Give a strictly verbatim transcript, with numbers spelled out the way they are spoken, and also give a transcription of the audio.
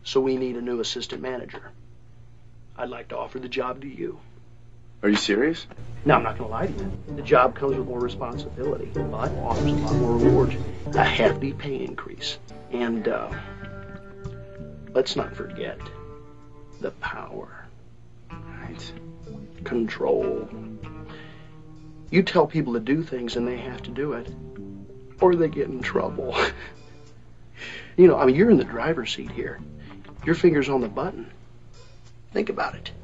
So we need a new assistant manager. I'd like to offer the job to you. Are you serious? No, I'm not going to lie to you. The job comes with more responsibility, but offers a lot more rewards. A hefty pay increase. And, uh, let's not forget the power. Right. Control. You tell people to do things and they have to do it, or they get in trouble. You know, I mean, you're in the driver's seat here. Your finger's on the button. Think about it.